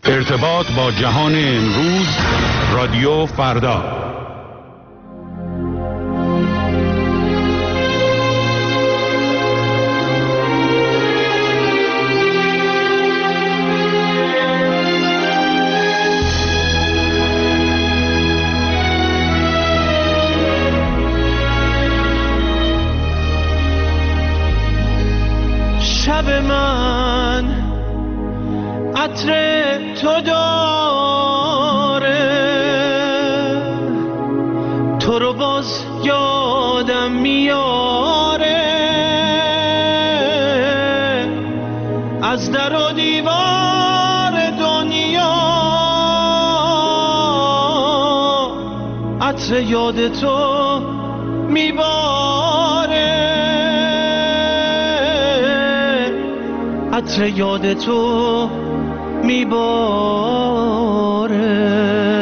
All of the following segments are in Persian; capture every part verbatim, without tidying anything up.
ارتباط با جهان امروز، رادیو فردا. شب من عطر تو داره، تو رو باز یادم میاره، از در و دیوار دنیا عطر یاد تو میباره، عطر یاد تو میباره.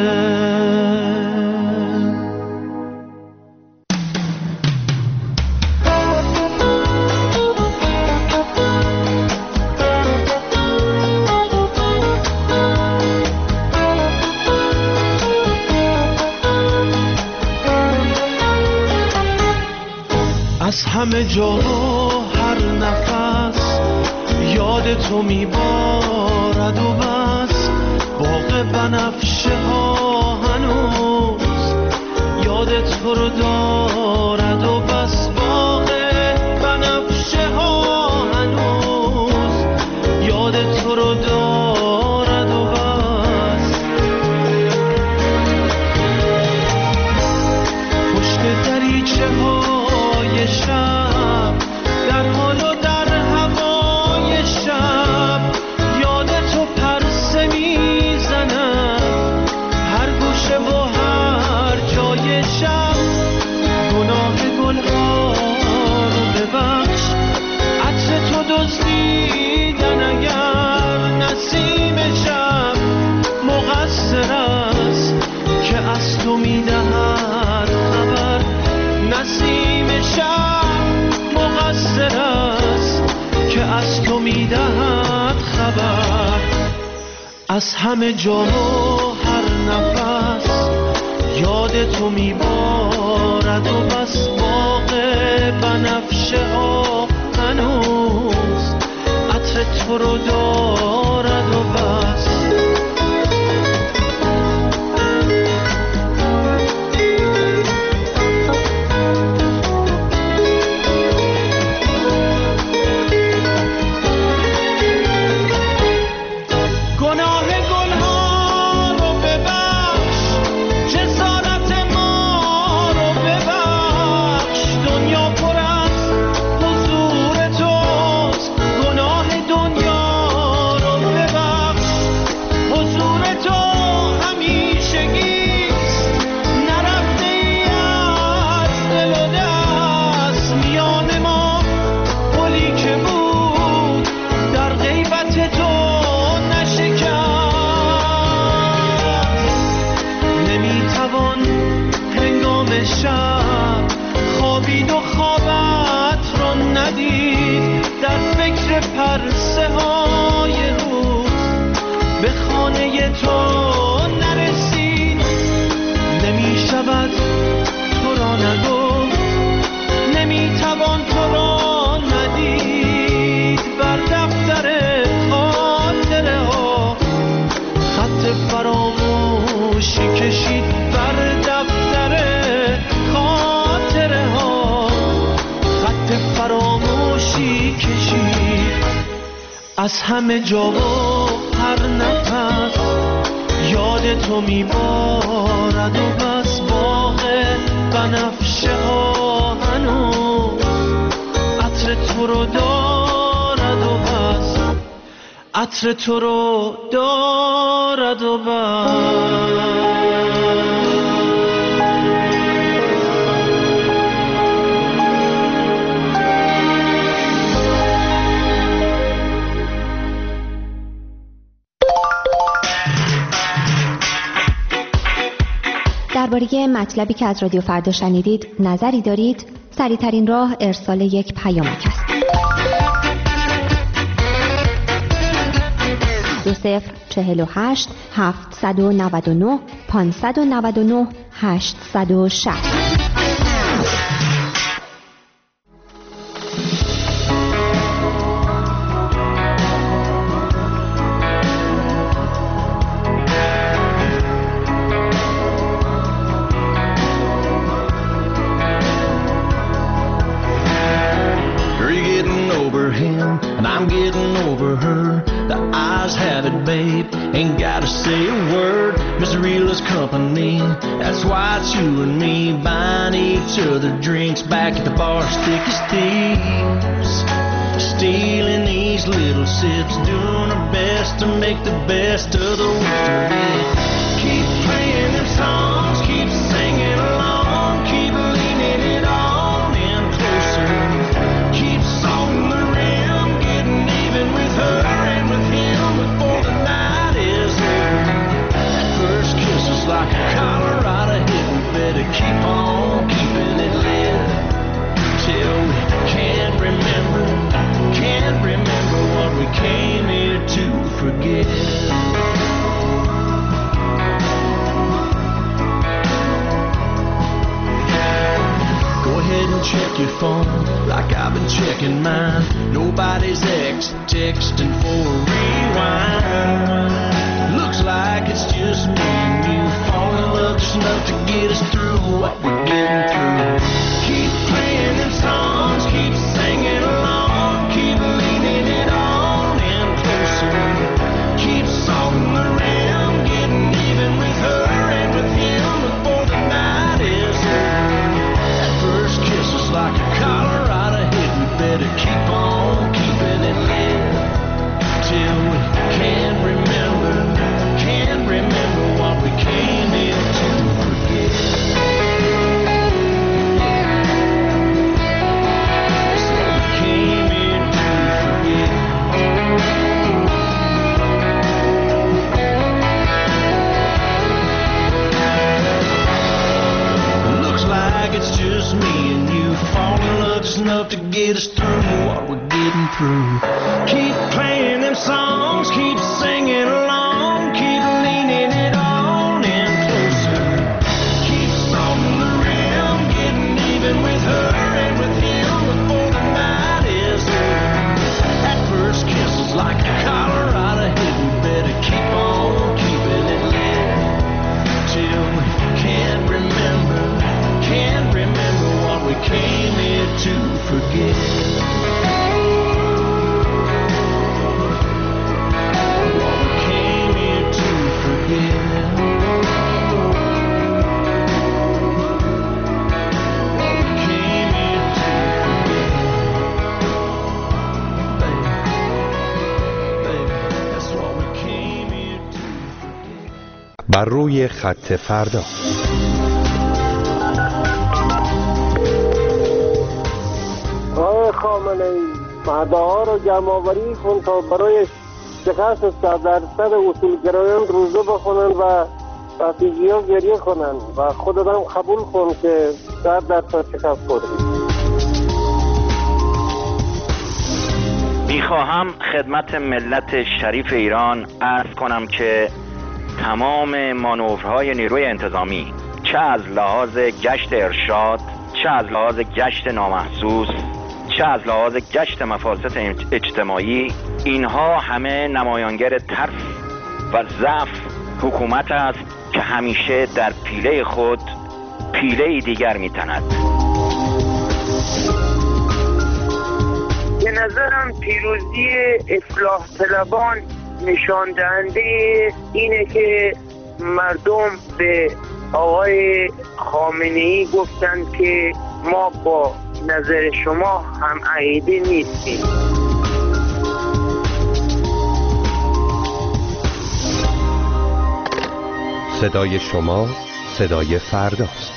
از همه جا هر نفس یاد تو میبارد و بس، باغ بنفشه ها هنوز یاد تو رو دارد و بس، باغ بنفشه ها هنوز یاد تو رو دارد و بس. پشت دریچه های شب در حال و در هوای شب یاد تو پرسه میزنم، هر گوشه و هر جای شب. گناه گلها رو ببخش، عطر تو دزدیدن اگر نسیم شب مقصر است که از تو میدهد خبر، نسیم شب مقصر است که از تو میدهد خبر. از همه جا و هر نفس یاد تو میبارد و بس، باغ بنفشه ها هنوز عطر تو رو دارد و بس. پرسه های روز به خانه تو نرسید، نمی شود تو را نگفت، نمی توان تو را ندید. بر دفتر خاطره ها خط فراموشی کشید، بر دفتر خاطره ها خط فراموشی کشید. از همه جا و هر نفس یاد تو میبارد و بس، باغ بنفشه ها هنوز عطر تو رو دارد و بس، عطر تو رو دارد و بس. درباره مطلبی که از رادیو فردا شنیدید نظری دارید؟ سریع‌ترین راه ارسال یک پیامک است. دو صفر چهل و هشت هفتصد و نود و نه پانصد و نود و نه هشتصد و شصت. I'm getting over her. The eyes have it, babe. Ain't gotta say a word. Mister Realist Company. That's why it's you and me buying each other drinks back at the bar, thick as thieves. Stealing these little sips, doing our best to make the best of the winter. Keep playing them songs, keep singing along, keep leaning it on in closer. Keep salting the rim, getting even with her and with him before the night is over. That first kiss is like a Colorado hit. We better keep on keeping it lit till we can't remember, can't remember what we came here to forget. Check your phone like I've been checking mine. Nobody's ex texting for a rewind. Looks like it's just me and you falling in love just enough to get us through what we're getting through. Keep playing them songs, keep singing along, keep leaning it on in closer. Keep salting the rim, getting even with her and with him before the night is over. First kiss is like a Colorado hit. We better keep on keeping it lit till we can't remember, can't remember what we came here to forget. That's what we came here to forget. Looks like it's just me and you fall in love just enough to get us through what we're getting through. Keep playing them songs, keep singing along, keep leaning it on in closer. Keep salting the rim, getting even with her and with him before the night is over. That first kiss is like a Colorado hit. We better keep on keeping it lit till we can't remember, can't remember what we came here to forget. What we came here to forget. What we came here to forget. Baby, baby, that's what we came here to forget. بر روی خط فردا. آقای خامنه‌ای مدعا رو جمع آوری کن تا برای شکست صد درصد اصولگرایان روزه بخونن و رفیجی ها گریه کنن و خودت هم قبول کن که صد درصد شکست خوردی. میخواهم خدمت ملت شریف ایران عرض کنم که تمام مانورهای نیروی انتظامی، چه از لحاظ گشت ارشاد، چه از لحاظ گشت نامحسوس، چه از لحاظ گشت مفاسد اجتماعی، اینها همه نمایانگر ترس و ضعف حکومت است که همیشه در پیله خود پیله دیگر میتند. به نظرم پیروزی اصلاح طلبان نشان دهنده اینه که مردم به آقای خامنه‌ای گفتند که ما با نظر شما هم عقیده نیستیم. صدای شما صدای فرداست.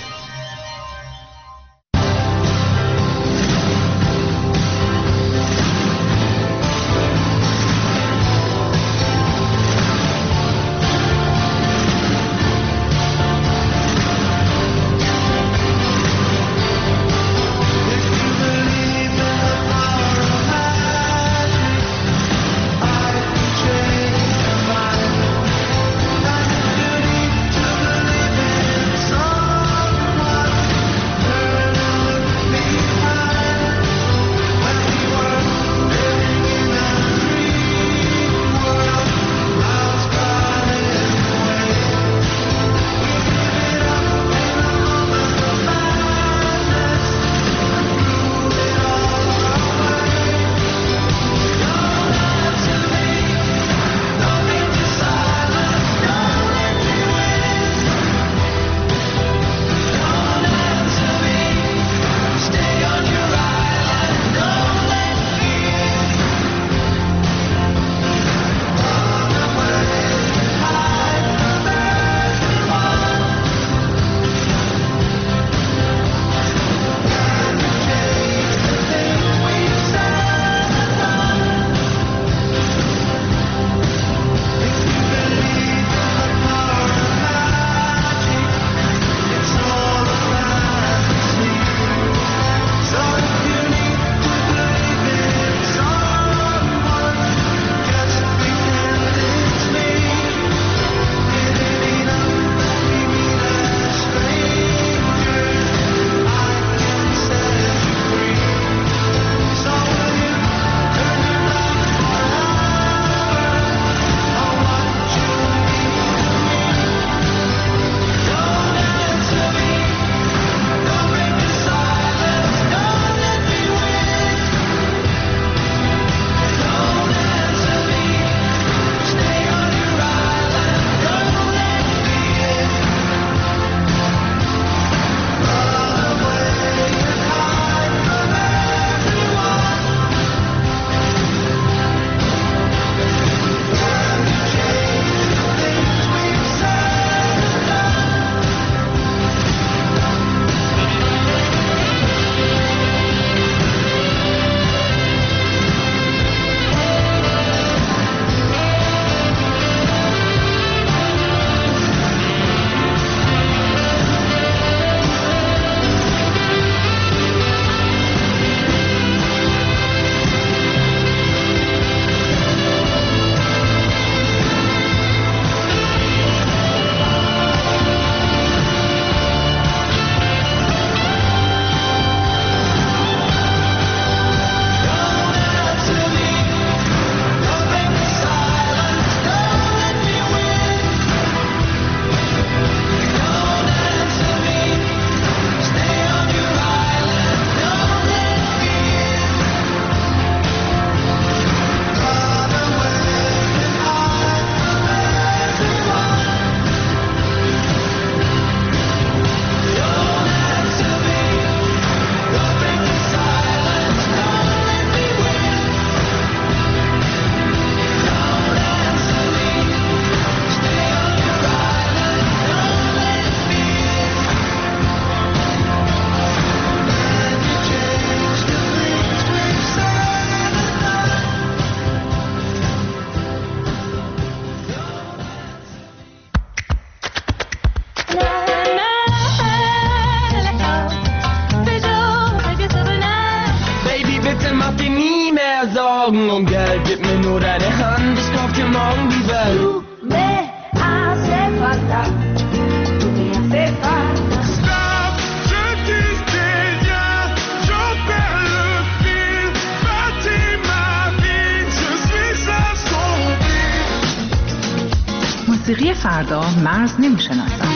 موسیقی فردا مرز نمی‌شناسد.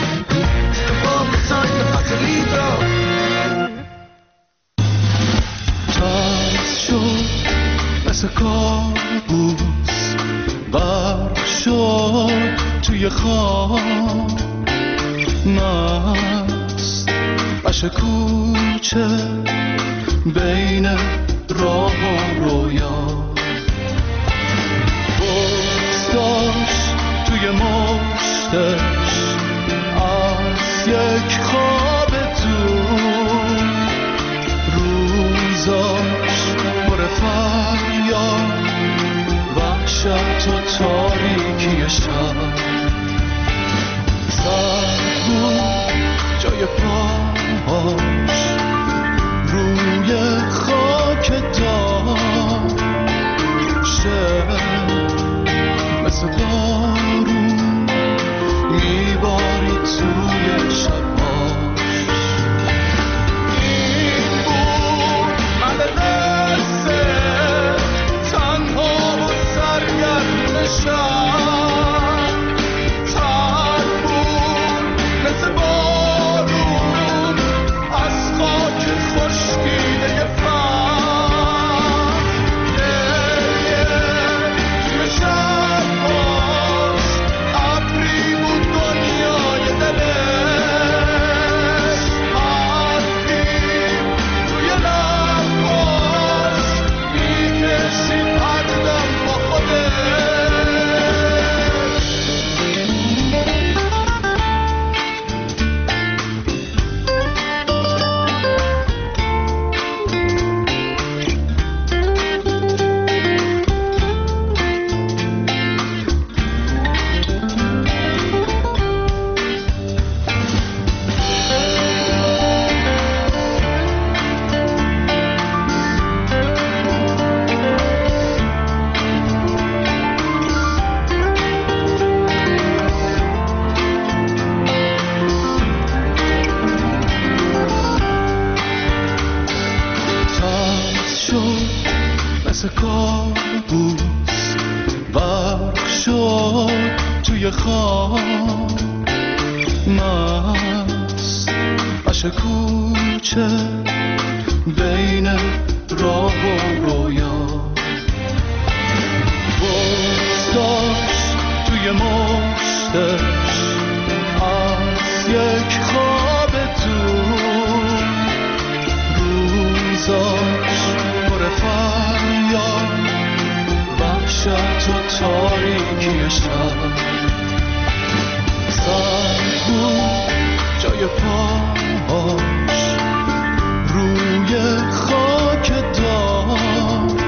تاز شد مثل کابوس، غرق شد توی خواب، مست باشه کوچه بین راه و رویا، بغض داشت توی مشتش از یک خواب دور، روزاش پر فریاد، وحشت و تاریکی شب، سرد بود جای پاهاش روی خاک داشت، مثل بارون میباری توی شباش. این بود من دسته تنها و سرگرم شب، تر بود مثل بارون از خاک خشکیده فهم، گریه توی شب باز ابری بود دنیای دلش، حرفی توی لباش میکشید هر دم با خودش. تاز شد مثل کابوس، غرق شد توی خواب، مست باشه کوچه بین راه و رویا، بغض داشت توی مشتش از یک خواب دور، روزاش پر فریاد، وحشت و تاریکی شب، سرد بود جای پاهاش روی خاک داشت،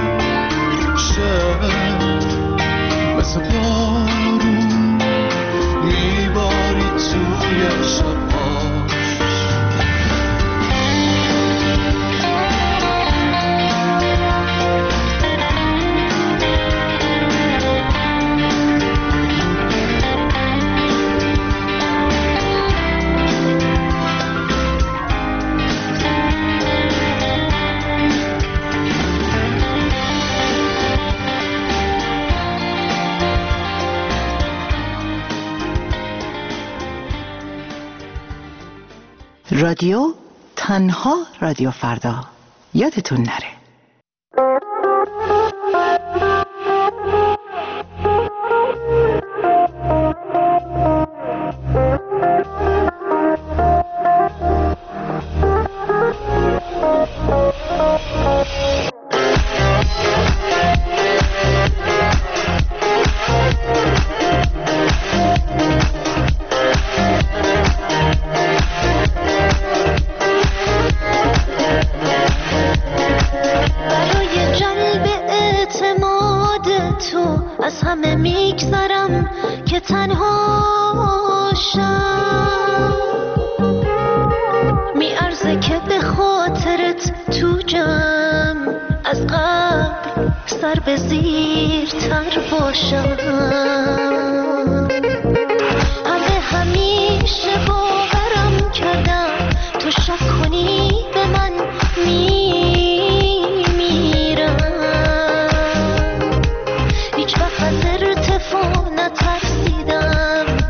مثل بارون میباری توی شباش. رادیو تنها رادیو فردا، یادتون نره. همه همیشه باورم کردم تو شک کنی به من میمیرم، هیچ وقت از ارتفاع نترسیدم،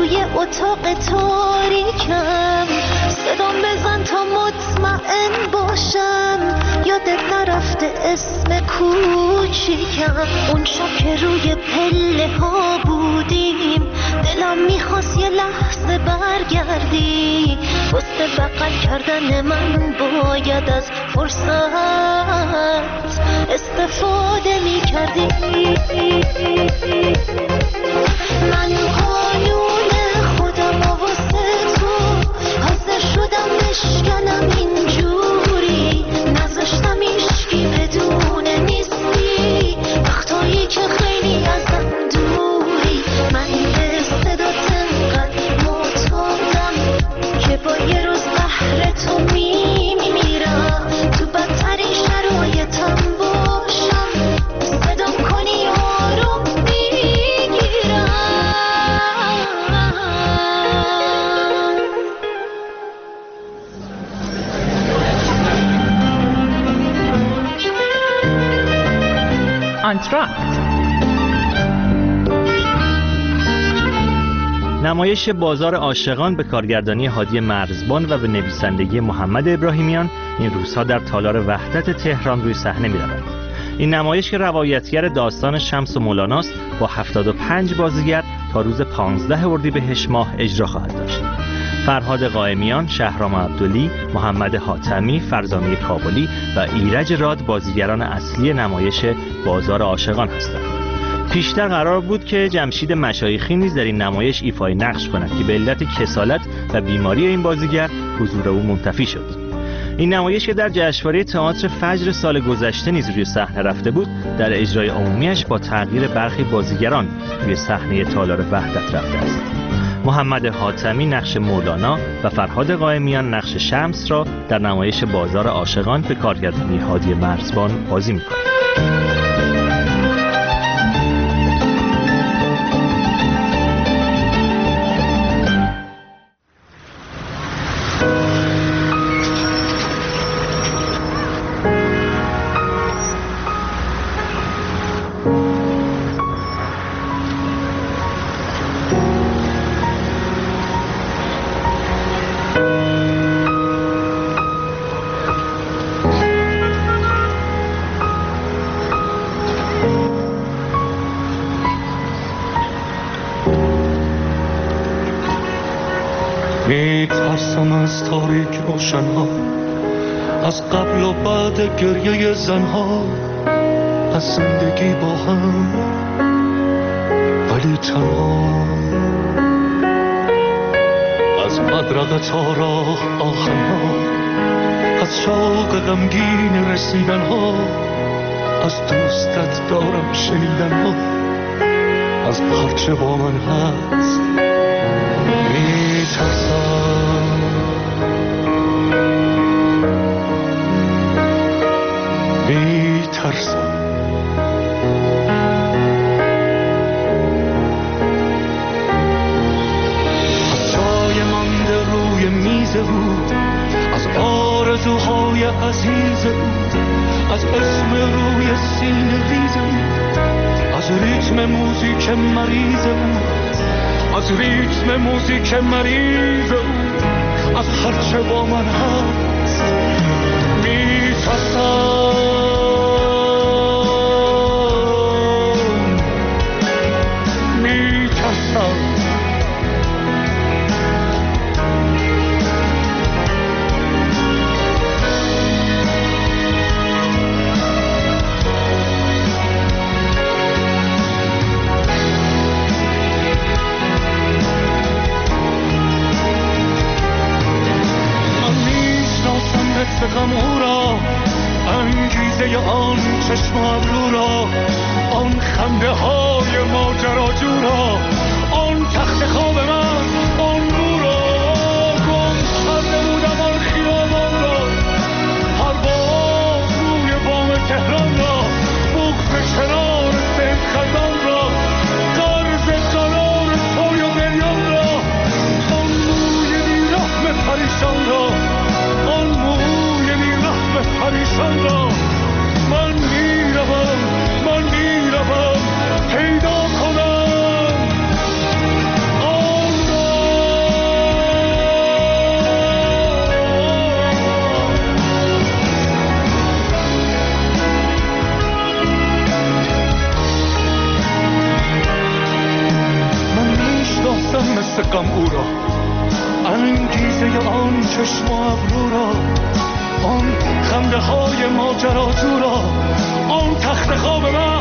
توی اتاق تاریکم، صدام بزن تا مطمئن باشم یادت نرفته اسم کوچیکم. اون شب که روی پله ها بودیم دلم میخواست یه لحظه برگردی، واسه بغل کردن من باید از فرصت استفاده میکردی. من قانون خودم واسه تو حاضر شدم بشکنم اینجوری، نذاشتم ایشکی بدونه نیستی وقتایی که خیلی ازم دوری. من به صدات انقدر معتادم که با یه روز بهر تو میمیرم، تو بدترین شرایطم باشم صدام کنی آروم میگیرم. آنتراکت نمایش بازار عاشقان به کارگردانی هادی مرزبان و به نویسندگی محمد ابراهیمیان این روزها در تالار وحدت تهران روی صحنه می‌رود. این نمایش که روایتگر داستان شمس و مولاناست با هفتاد و پنج بازیگر تا روز پانزده اردیبهشت ماه اجرا خواهد داشت. فرهاد قائمیان، شهرام عبدلی، محمد حاتمی، فرزانه کابلی و ایرج راد بازیگران اصلی نمایش بازار عاشقان هستند. پیشتر قرار بود که جمشید مشایخی نیز در این نمایش ایفای نقش کند که به علت کسالت و بیماری این بازیگر حضور او منتفی شد. این نمایش که در جشنواره تئاتر فجر سال گذشته نیز روی صحنه رفته بود، در اجرای عمومیش با تغییر برخی بازیگران روی صحنه تالار وحدت رفته است. محمد حاتمی نقش مولانا و فرهاد قائمیان نقش شمس را در نمایش بازار عاشقان به کارگردانی هادی مرزبان بازی می‌کنند. میترسم از تاریک روشنها، از قبل و بعد گریه زنها، از زندگی با هم ولی تنها، از مدرقه تا راه آخرها، از شوق غمگین رسیدنها، از دوستت دارم شنیدنها، از هرچه با من هست میترسم. میترسم از جای مانده روی میز او، از آرزوهای عزیز او، از اسم روی سینه ریز او، از ریتم موزیک مریض او، از ریتم موزیک مریض او، از هرچه با من هست میترسم. میترسم غم او را، انگیزه آن چشم ابرو را، آن خنده های ماجراجو را، آن تخت خواب من، آن رو را گم کرده بودم، آن خیابان را، پرواز روی بام تهران را، بغض کنار سید خزان را، قرض قرار توی و بریان را، آن موی بیرحم پریشان را، آن موی پریشان را. من میروم، من میروم پیدا کنم آن دست غم او را، انگیزه آن چشم و ابرو را، آن خنده های ماجراجو را، آن تخت خواب من